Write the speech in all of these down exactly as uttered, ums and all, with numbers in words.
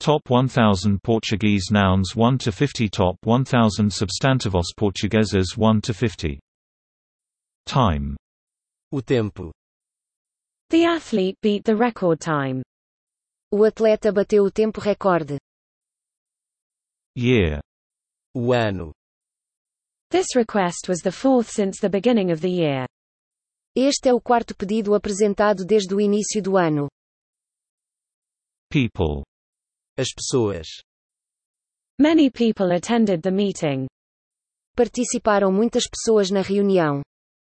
Top one thousand Portuguese nouns one to fifty. Top one thousand substantivos portugueses one to fifty. Time. O tempo. The athlete beat the record time. O atleta bateu o tempo recorde. Year. O ano. This request was the fourth since the beginning of the year. Este é o quarto pedido apresentado desde o início do ano. People. As pessoas. Many people attended the meeting. Participaram muitas pessoas na reunião.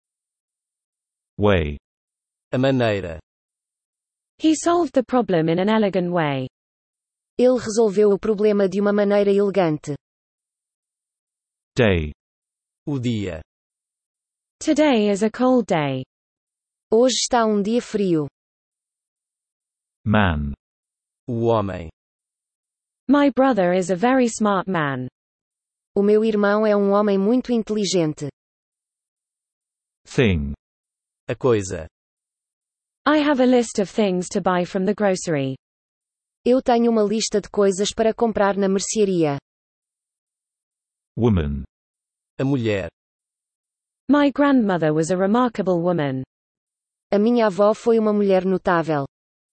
Way. A maneira. He solved the problem in an elegant way. Ele resolveu o problema de uma maneira elegante. Day. O dia. Today is a cold day. Hoje está um dia frio. Man. O homem. My brother is a very smart man. O meu irmão é um homem muito inteligente. Thing. A coisa. I have a list of things to buy from the grocery. Eu tenho uma lista de coisas para comprar na mercearia. Woman. A mulher. My grandmother was a remarkable woman. A minha avó foi uma mulher notável.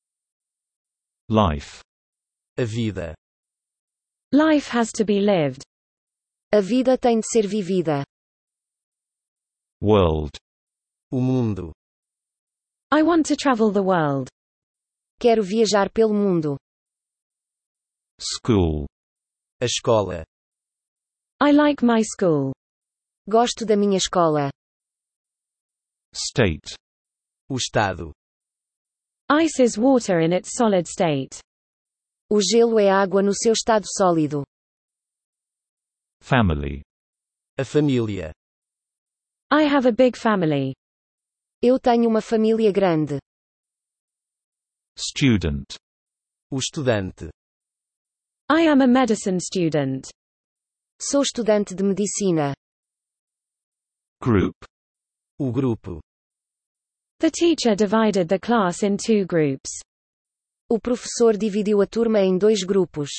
Life. A vida. Life has to be lived. A vida tem de ser vivida. World. O mundo. I want to travel the world. Quero viajar pelo mundo. School. A escola. I like my school. Gosto da minha escola. State. O estado. Ice is water in its solid state. O gelo é água no seu estado sólido. Family. A família. I have a big family. Eu tenho uma família grande. Student. O estudante. I am a medicine student. Sou estudante de medicina. Group. O grupo. The teacher divided the class in two groups. O professor dividiu a turma em dois grupos.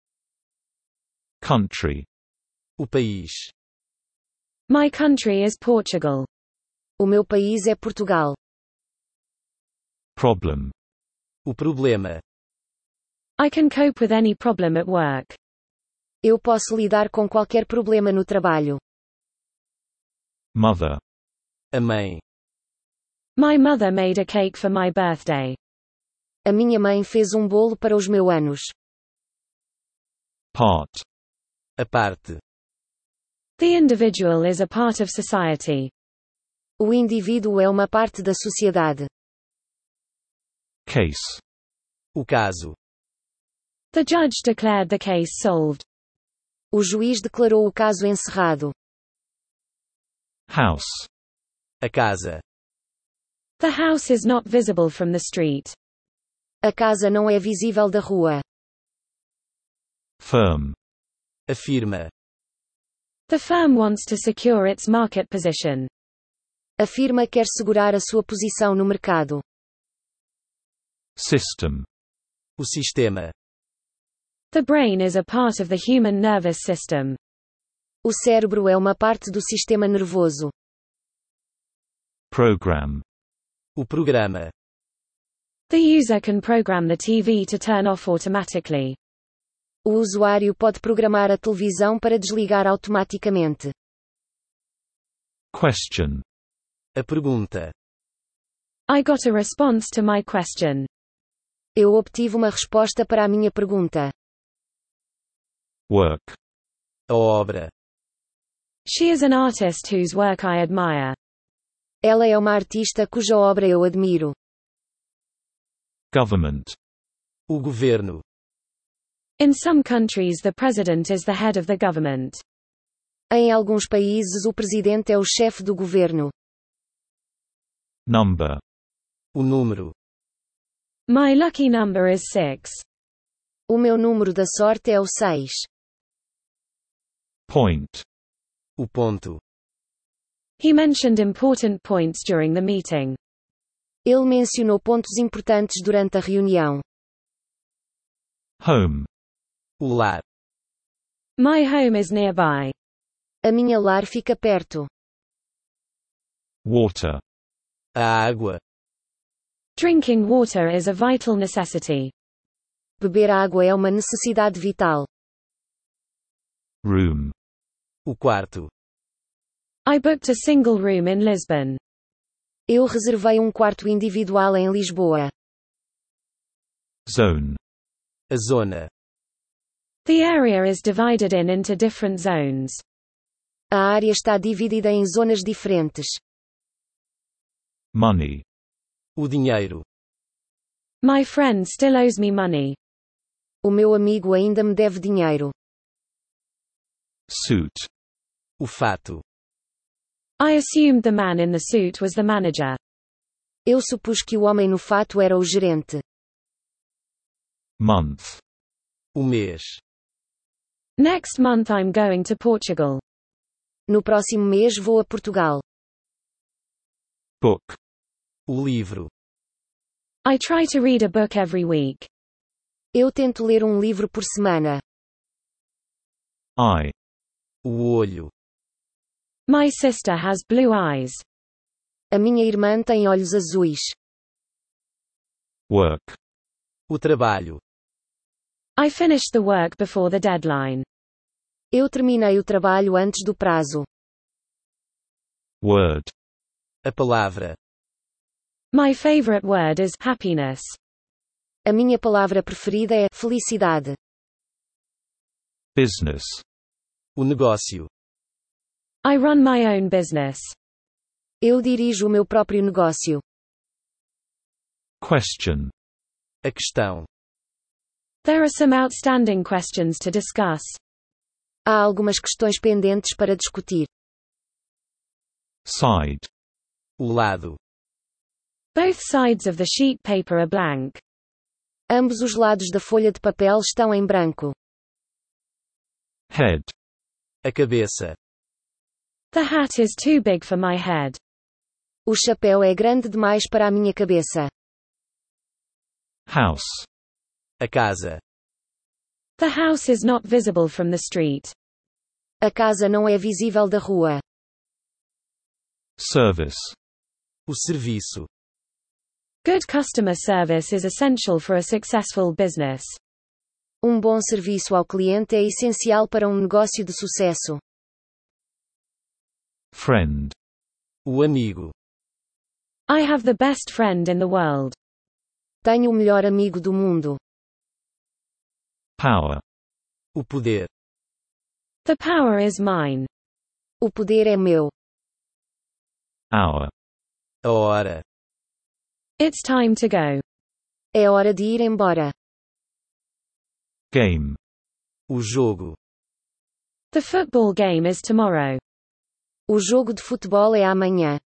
Country. O país. My country is Portugal. O meu país é Portugal. Problem. O problema. I can cope with any problem at work. Eu posso lidar com qualquer problema no trabalho. Mother. A mãe. My mother made a cake for my birthday. A minha mãe fez um bolo para os meus anos. Part. A parte. The individual is a part of society. O indivíduo é uma parte da sociedade. Case. O caso. The judge declared the case solved. O juiz declarou o caso encerrado. House. A casa. The house is not visible from the street. A casa não é visível da rua. Firm. A firma. The firm wants to secure its market position. A firma quer segurar a sua posição no mercado. System. O sistema. The brain is a part of the human nervous system. O cérebro é uma parte do sistema nervoso. Program. O programa. The user can program the T V to turn off automatically. O usuário pode programar a televisão para desligar automaticamente. Question. A pergunta. I got a response to my question. Eu obtive uma resposta para a minha pergunta. Work. A obra. She is an artist whose work I admire. Ela é uma artista cuja obra eu admiro. Government. O governo. In some countries the president is the head of the government. Em alguns países o presidente é o chefe do governo. Number. O número. My lucky number is six. O meu número da sorte é o seis. Point. O ponto. He mentioned important points during the meeting. Ele mencionou pontos importantes durante a reunião. Home. O lar. My home is nearby. A minha lar fica perto. Water. A água. Drinking water is a vital necessity. Beber água é uma necessidade vital. Room. O quarto. I booked a single room in Lisbon. Eu reservei um quarto individual em Lisboa. Zone. A zona. The area is divided in into different zones. A área está dividida em zonas diferentes. Money. O dinheiro. My friend still owes me money. O meu amigo ainda me deve dinheiro. Suit. O fato. I assumed the man in the suit was the manager. Eu supus que o homem no fato era o gerente. Month. O mês. Next month I'm going to Portugal. No próximo mês vou a Portugal. Book. O livro. I try to read a book every week. Eu tento ler um livro por semana. Eye. O olho. My sister has blue eyes. A minha irmã tem olhos azuis. Work. O trabalho. I finished the work before the deadline. Eu terminei o trabalho antes do prazo. Word. A palavra. My favorite word is happiness. A minha palavra preferida é felicidade. Business. O negócio. I run my own business. Eu dirijo o meu próprio negócio. Question. A questão. There are some outstanding questions to discuss. Há algumas questões pendentes para discutir. Side. O lado. Both sides of the sheet paper are blank. Ambos os lados da folha de papel estão em branco. Head. A cabeça. The hat is too big for my head. O chapéu é grande demais para a minha cabeça. House. A casa. The house is not visible from the street. A casa não é visível da rua. Service. O serviço. Good customer service is essential for a successful business. Um bom serviço ao cliente é essencial para um negócio de sucesso. Friend. O amigo. I have the best friend in the world. Tenho o melhor amigo do mundo. Power. O poder. The power is mine. O poder é meu. Hour. A hora. It's time to go. É hora de ir embora. Game. O jogo. The football game is tomorrow. O jogo de futebol é amanhã.